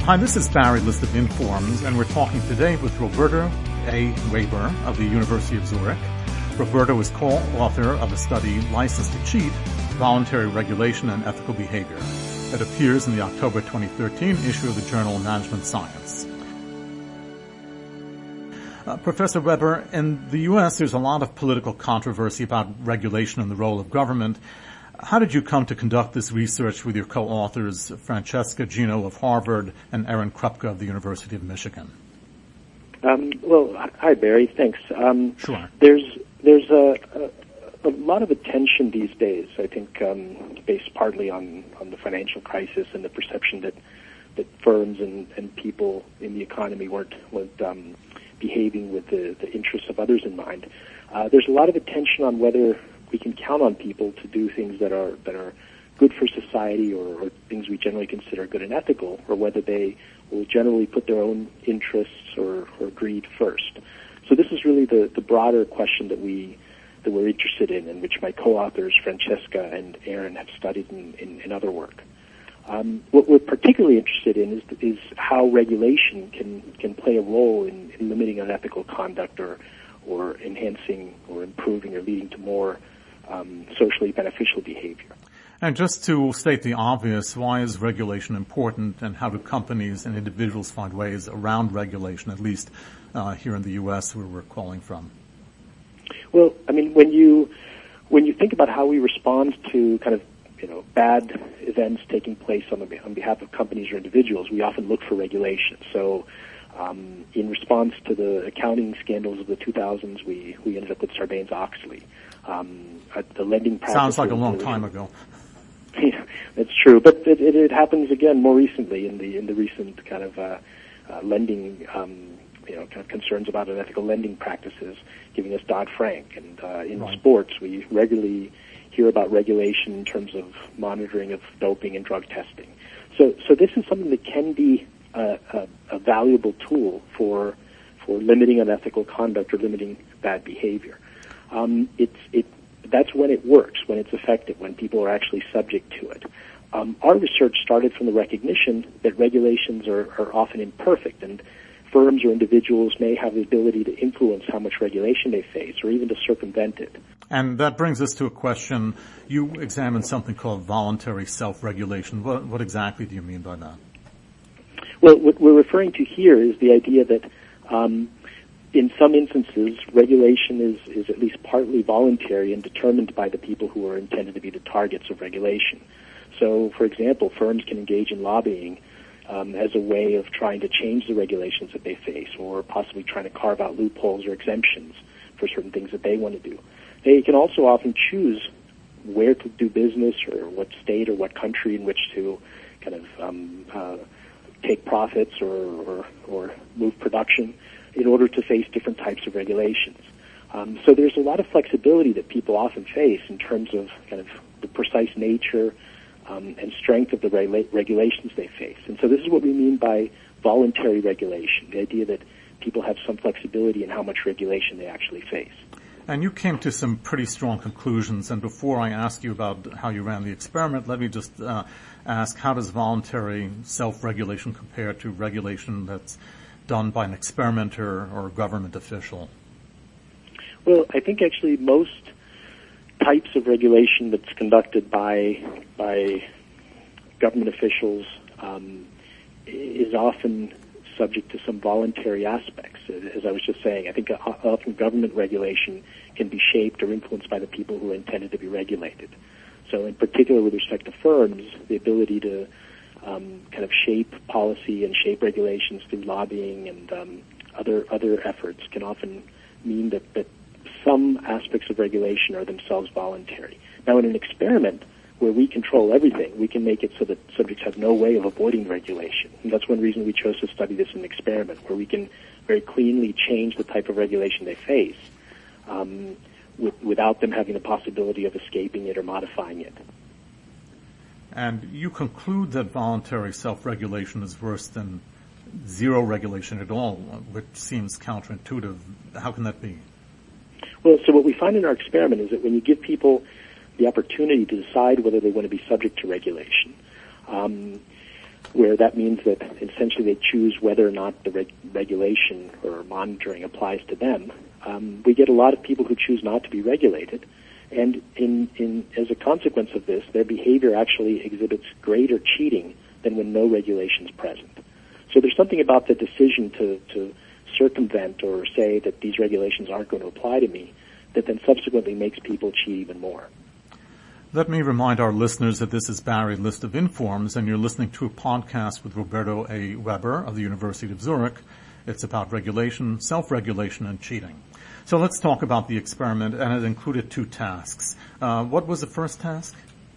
Hi, this is Barry List of Informs, and we're talking today with Roberta A. Weber of the University of Zurich. Roberta was co-author of the study License to Cheat, Voluntary Regulation and Ethical Behavior. It appears in the October 2013 issue of the journal Management Science. Professor Weber, in the U.S. there's a lot of political controversy about regulation and the role of government. How did you come to conduct this research with your co-authors, Francesca Gino of Harvard and Aaron Krupke of the University of Michigan? Hi, Barry. Thanks. Sure. There's a lot of attention these days, I think, based partly on the financial crisis and the perception that firms and people in the economy weren't behaving with the interests of others in mind. There's a lot of attention on whether we can count on people to do things that are good for society or things we generally consider good and ethical, or whether they will generally put their own interests or greed first. So this is really the broader question that we're interested in which my co-authors Francesca and Aaron have studied in other work. What we're particularly interested in is how regulation can play a role in limiting unethical conduct or enhancing or improving or leading to more socially beneficial behavior. And just to state the obvious, why is regulation important, and how do companies and individuals find ways around regulation, at least here in the U.S. where we're calling from? Well, I mean, when you think about how we respond to kind of bad events taking place on behalf of companies or individuals, we often look for regulation. So in response to the accounting scandals of the 2000s, we ended up with Sarbanes-Oxley. The lending practices. Sounds like a long time ago. Yeah, that's true, but it happens again more recently in the recent kind of lending, kind of concerns about unethical lending practices, giving us Dodd-Frank. And in sports, we regularly hear about regulation in terms of monitoring of doping and drug testing. So this is something that can be a valuable tool for limiting unethical conduct or limiting bad behavior. That's when it works, when it's effective, when people are actually subject to it. Our research started from the recognition that regulations are often imperfect, and firms or individuals may have the ability to influence how much regulation they face or even to circumvent it. And that brings us to a question. You examined something called voluntary self-regulation. What exactly do you mean by that? Well, what we're referring to here is the idea that in some instances, regulation is at least partly voluntary and determined by the people who are intended to be the targets of regulation. So, for example, firms can engage in lobbying as a way of trying to change the regulations that they face, or possibly trying to carve out loopholes or exemptions for certain things that they want to do. They can also often choose where to do business or what state or what country in which to kind of take profits or move production in order to face different types of regulations. So there's a lot of flexibility that people often face in terms of kind of the precise nature and strength of the regulations they face. And so this is what we mean by voluntary regulation, the idea that people have some flexibility in how much regulation they actually face. And you came to some pretty strong conclusions. And before I ask you about how you ran the experiment, let me just ask, how does voluntary self-regulation compare to regulation that's done by an experimenter or a government official? Well, I think actually most types of regulation that's conducted by government officials is often subject to some voluntary aspects. As I was just saying, I think often government regulation can be shaped or influenced by the people who are intended to be regulated. So in particular with respect to firms, the ability to kind of shape policy and shape regulations through lobbying and other efforts can often mean that some aspects of regulation are themselves voluntary. Now, in an experiment where we control everything, we can make it so that subjects have no way of avoiding regulation. And that's one reason we chose to study this in an experiment, where we can very cleanly change the type of regulation they face without them having the possibility of escaping it or modifying it. And you conclude that voluntary self-regulation is worse than zero regulation at all, which seems counterintuitive. How can that be? Well, so what we find in our experiment is that when you give people the opportunity to decide whether they want to be subject to regulation, where that means that essentially they choose whether or not the regulation or monitoring applies to them. We get a lot of people who choose not to be regulated, and as a consequence of this, their behavior actually exhibits greater cheating than when no regulation is present. So there's something about the decision to circumvent or say that these regulations aren't going to apply to me that then subsequently makes people cheat even more. Let me remind our listeners that this is Barry List of Informs, and you're listening to a podcast with Roberto A. Weber of the University of Zurich. It's about regulation, self-regulation, and cheating. So let's talk about the experiment, and it included 2 tasks. What was the first task?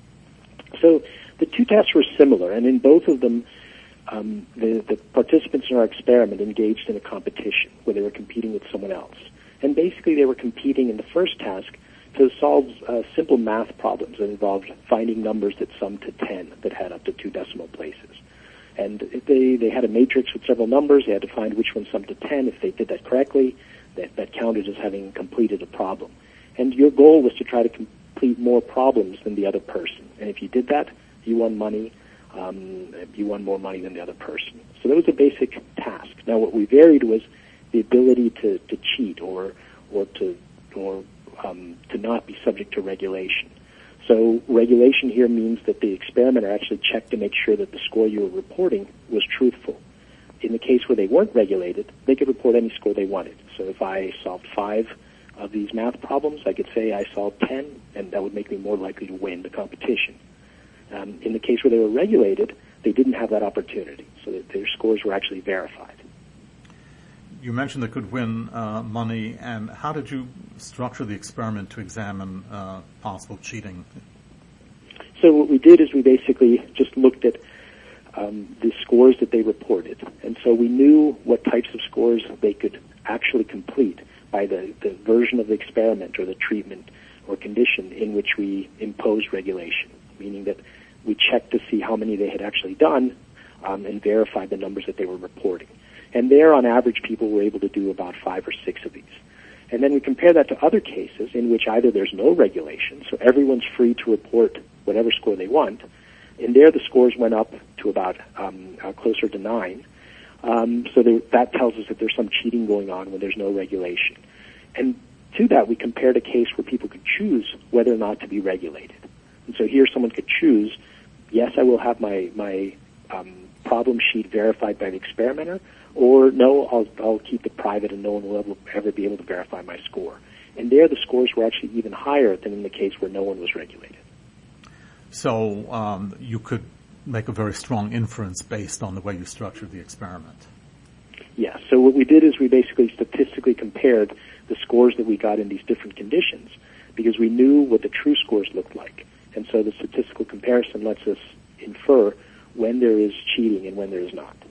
So the 2 tasks were similar, and in both of them, the participants in our experiment engaged in a competition where they were competing with someone else. And basically they were competing in the first task to solve simple math problems that involved finding numbers that summed to 10 that had up to 2 decimal places. And they had a matrix with several numbers. They had to find which one summed to 10. If they did that correctly, that counted as having completed a problem. And your goal was to try to complete more problems than the other person. And if you did that, you won money. You won more money than the other person. So that was a basic task. Now, what we varied was the ability to cheat or to not be subject to regulation. So regulation here means that the experimenter actually checked to make sure that the score you were reporting was truthful. In the case where they weren't regulated, they could report any score they wanted. So if I solved 5 of these math problems, I could say I solved 10, and that would make me more likely to win the competition. In the case where they were regulated, they didn't have that opportunity, so that their scores were actually verified. You mentioned they could win money, and how did you structure the experiment to examine possible cheating? So what we did is we basically just looked at the scores that they reported, and so we knew what types of scores they could actually complete by the version of the experiment or the treatment or condition in which we imposed regulation, meaning that we checked to see how many they had actually done and verified the numbers that they were reporting. And there, on average, people were able to do about 5 or 6 of these. And then we compare that to other cases in which either there's no regulation, so everyone's free to report whatever score they want, and there the scores went up to about closer to 9. That tells us that there's some cheating going on when there's no regulation. And to that, we compared a case where people could choose whether or not to be regulated. And so here someone could choose, yes, I will have my problem sheet verified by the experimenter, or no, I'll keep it private and no one will ever be able to verify my score. And there the scores were actually even higher than in the case where no one was regulated. So you could make a very strong inference based on the way you structured the experiment. Yes. So what we did is we basically statistically compared the scores that we got in these different conditions because we knew what the true scores looked like. And so the statistical comparison lets us infer when there is cheating and when there is not.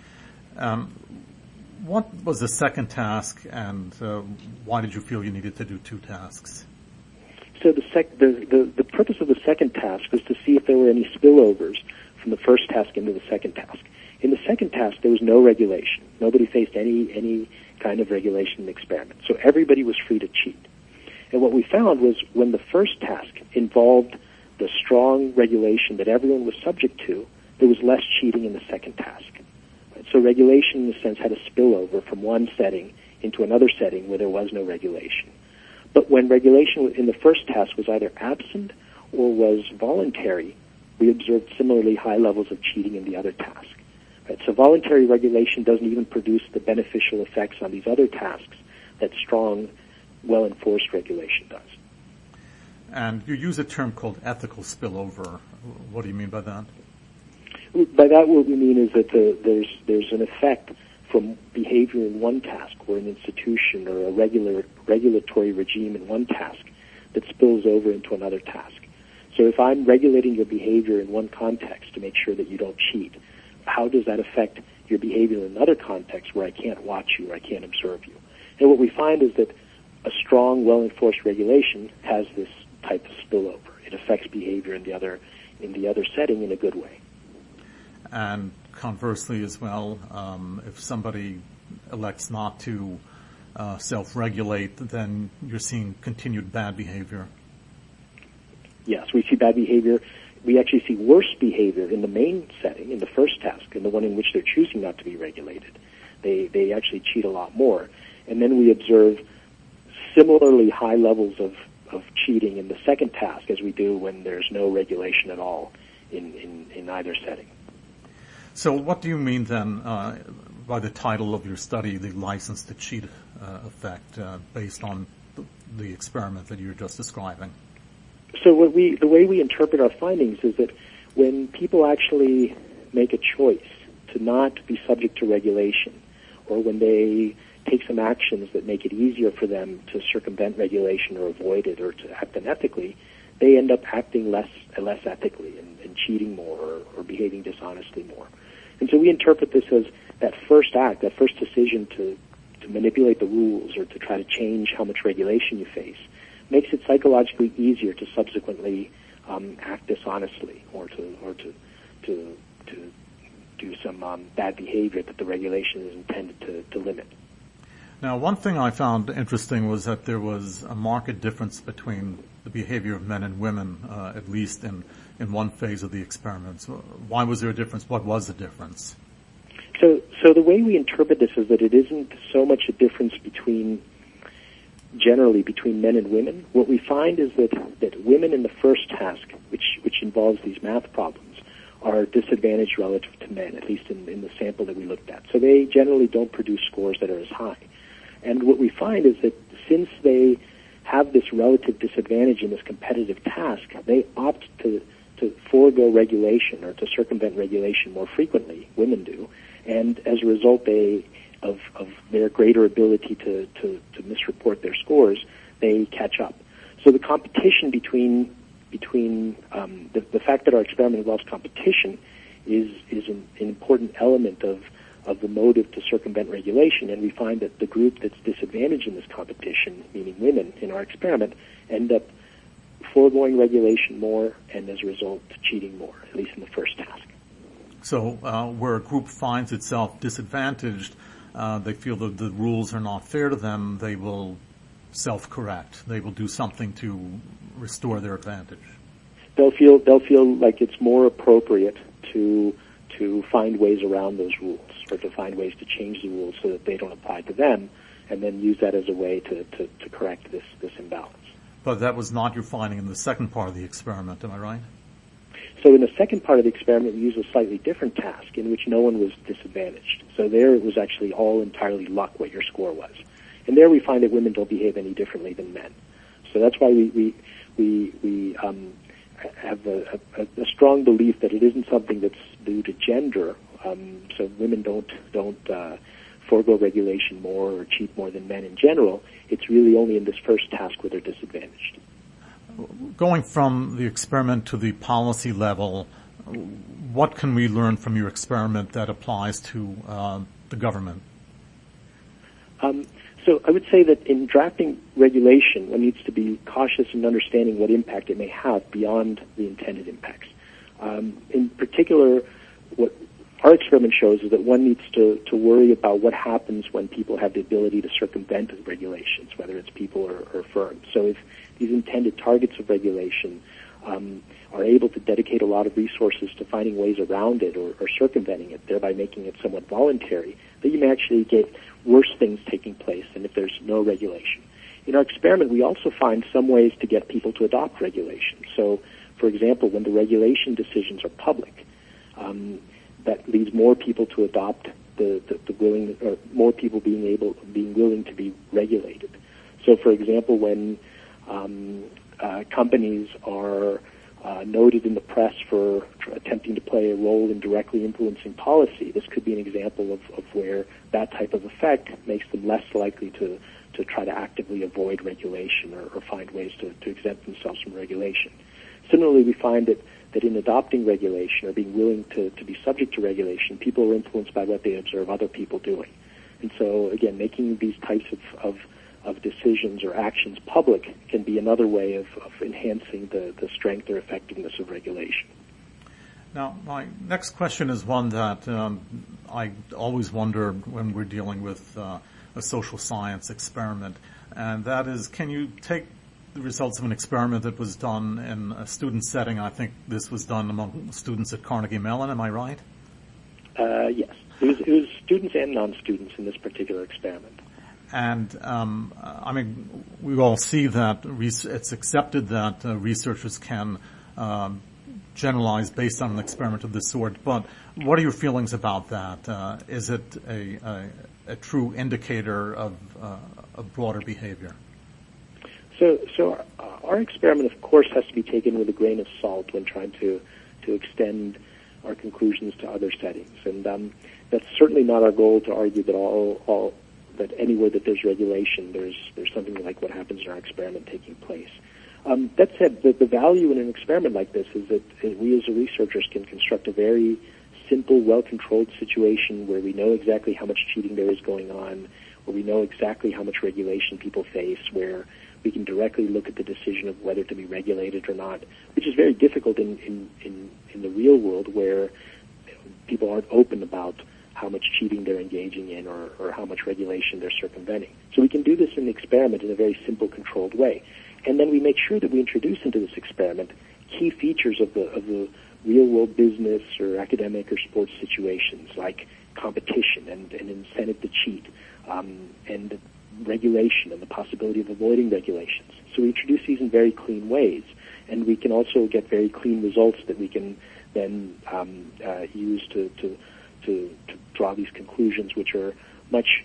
What was the second task, and why did you feel you needed to do 2 tasks? So the purpose of the second task was to see if there were any spillovers from the first task into the second task. In the second task, there was no regulation. Nobody faced any kind of regulation in the experiment. So everybody was free to cheat. And what we found was when the first task involved the strong regulation that everyone was subject to, there was less cheating in the second task. So regulation, in a sense, had a spillover from one setting into another setting where there was no regulation. But when regulation in the first task was either absent or was voluntary, we observed similarly high levels of cheating in the other task. Right? So voluntary regulation doesn't even produce the beneficial effects on these other tasks that strong, well-enforced regulation does. And you use a term called ethical spillover. What do you mean by that? By that, what we mean is that there's an effect from behavior in one task or an institution or a regulatory regime in one task that spills over into another task. So if I'm regulating your behavior in one context to make sure that you don't cheat, how does that affect your behavior in another context where I can't watch you or I can't observe you? And what we find is that a strong, well-enforced regulation has this type of spillover. It affects behavior in the other setting in a good way. And conversely as well, if somebody elects not to self-regulate, then you're seeing continued bad behavior. Yes, we see bad behavior we actually see worse behavior in the main setting, in the first task, in the one in which they're choosing not to be regulated. They actually cheat a lot more. And then we observe similarly high levels of cheating in the second task as we do when there's no regulation at all in either setting. So what do you mean then by the title of your study, the license to cheat effect, based on the experiment that you were just describing? So the way we interpret our findings is that when people actually make a choice to not be subject to regulation, or when they take some actions that make it easier for them to circumvent regulation or avoid it or to act unethically, they end up acting less ethically and cheating more or behaving dishonestly more. And so we interpret this as that first act, that first decision to manipulate the rules or to try to change how much regulation you face, makes it psychologically easier to subsequently act dishonestly or to do some bad behavior that the regulation is intended to limit. Now, one thing I found interesting was that there was a marked difference between the behavior of men and women, at least in one phase of the experiments. Why was there a difference? What was the difference? So the way we interpret this is that it isn't so much a difference generally between men and women. What we find is that women in the first task, which involves these math problems, are disadvantaged relative to men, at least in the sample that we looked at. So they generally don't produce scores that are as high. And what we find is that since they have this relative disadvantage in this competitive task, they opt to forego regulation or to circumvent regulation more frequently. Women do. And as a result, of their greater ability to misreport their scores, they catch up. So the competition between the fact that our experiment involves competition is an important element of the motive to circumvent regulation, and we find that the group that's disadvantaged in this competition, meaning women in our experiment, end up foregoing regulation more and as a result cheating more, at least in the first task. So where a group finds itself disadvantaged, they feel that the rules are not fair to them, they will self-correct. They will do something to restore their advantage. They'll feel like it's more appropriate to find ways around those rules, or to find ways to change the rules so that they don't apply to them, and then use that as a way to correct this imbalance. But that was not your finding in the second part of the experiment, am I right? So in the second part of the experiment, we used a slightly different task in which no one was disadvantaged. So there it was actually all entirely luck what your score was. And there we find that women don't behave any differently than men. So that's why we have a strong belief that it isn't something that's due to gender. So women don't forego regulation more or cheat more than men in general. It's really only in this first task where they're disadvantaged. Going from the experiment to the policy level, what can we learn from your experiment that applies to the government? So I would say that in drafting regulation, one needs to be cautious in understanding what impact it may have beyond the intended impacts. In particular, what our experiment shows is that one needs to worry about what happens when people have the ability to circumvent regulations, whether it's people or firms. So if these intended targets of regulation are able to dedicate a lot of resources to finding ways around it or circumventing it, thereby making it somewhat voluntary, then you may actually get worse things taking place than if there's no regulation. In our experiment, we also find some ways to get people to adopt regulation. So, for example, when the regulation decisions are public, that leads more people to adopt the willing, or more people being willing to be regulated. So, for example, when companies are noted in the press for attempting to play a role in directly influencing policy, this could be an example of where that type of effect makes them less likely to try to actively avoid regulation or find ways to exempt themselves from regulation. Similarly, we find that in adopting regulation or being willing to be subject to regulation, people are influenced by what they observe other people doing. And so, again, making these types of decisions or actions public can be another way of enhancing the strength or effectiveness of regulation. Now, my next question is one that I always wonder when we're dealing with a social science experiment, and that is, can you take the results of an experiment that was done in a student setting. I think this was done among students at Carnegie Mellon. Am I right? Yes. It was students and non-students in this particular experiment. And, I mean, we all see that it's accepted that researchers can generalize based on an experiment of this sort, but what are your feelings about that? Is it a true indicator of broader behavior? So our experiment, of course, has to be taken with a grain of salt when trying to extend our conclusions to other settings. And that's certainly not our goal to argue that that anywhere that there's regulation, there's something like what happens in our experiment taking place. That said, the value in an experiment like this is that we as researchers can construct a very simple, well-controlled situation where we know exactly how much cheating there is going on, where we know exactly how much regulation people face, where we can directly look at the decision of whether to be regulated or not, which is very difficult in the real world where people aren't open about how much cheating they're engaging in or how much regulation they're circumventing. So we can do this in the experiment in a very simple, controlled way. And then we make sure that we introduce into this experiment key features of the real-world business or academic or sports situations like competition and an incentive to cheat, and regulation and the possibility of avoiding regulations. So we introduce these in very clean ways, and we can also get very clean results that we can then use to draw these conclusions, which are much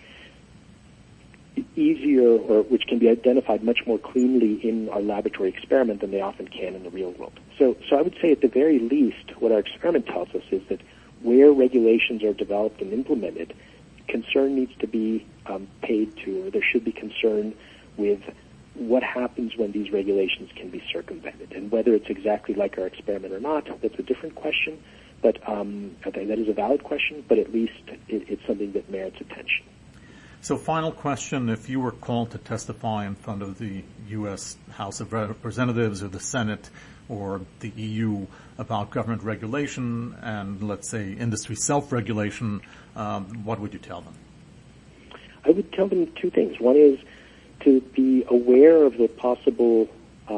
easier, or which can be identified much more cleanly in our laboratory experiment than they often can in the real world. So I would say at the very least, what our experiment tells us is that where regulations are developed and implemented, concern needs to be paid to, or there should be concern with what happens when these regulations can be circumvented. And whether it's exactly like our experiment or not, that's a different question, but I think that is a valid question, but at least it's something that merits attention. So final question, if you were called to testify in front of the U.S. House of Representatives or the Senate or the EU about government regulation and, let's say, industry self-regulation, what would you tell them? I would tell them two things. One is to be aware of the possible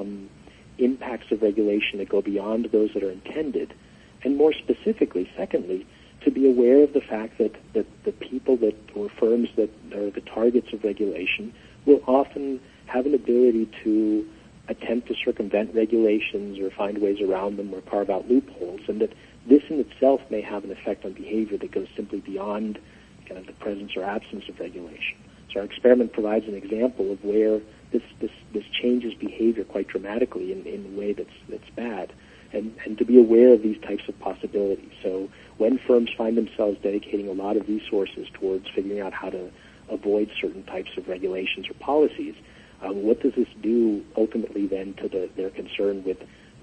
impacts of regulation that go beyond those that are intended, and more specifically, secondly, to be aware of the fact that the people that or firms that are the targets of regulation will often have an ability to attempt to circumvent regulations or find ways around them or carve out loopholes, and that this in itself may have an effect on behavior that goes simply beyond kind of the presence or absence of regulation. So our experiment provides an example of where this changes behavior quite dramatically in a way that's bad, and to be aware of these types of possibilities. So when firms find themselves dedicating a lot of resources towards figuring out how to avoid certain types of regulations or policies, what does this do ultimately then to their concern with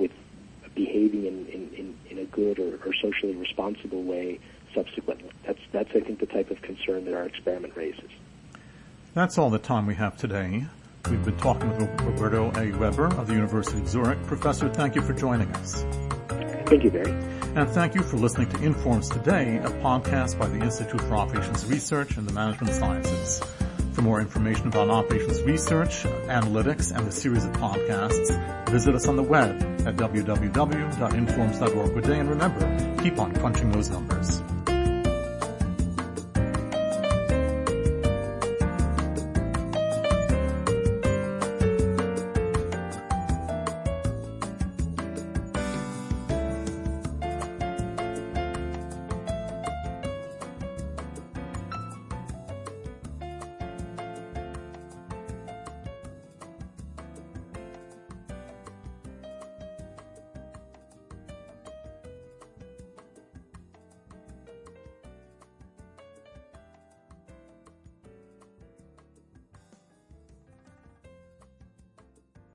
behaving in a good or socially responsible way subsequently? That's I think the type of concern that our experiment raises. That's all the time we have today. We've been talking with Roberto A. Weber of the University of Zurich. Professor, thank you for joining us. Thank you, Barry. And thank you for listening to Informs Today, a podcast by the Institute for Operations Research and the Management Sciences. For more information about operations research, analytics, and the series of podcasts, visit us on the web at www.informs.org. And remember, keep on crunching those numbers.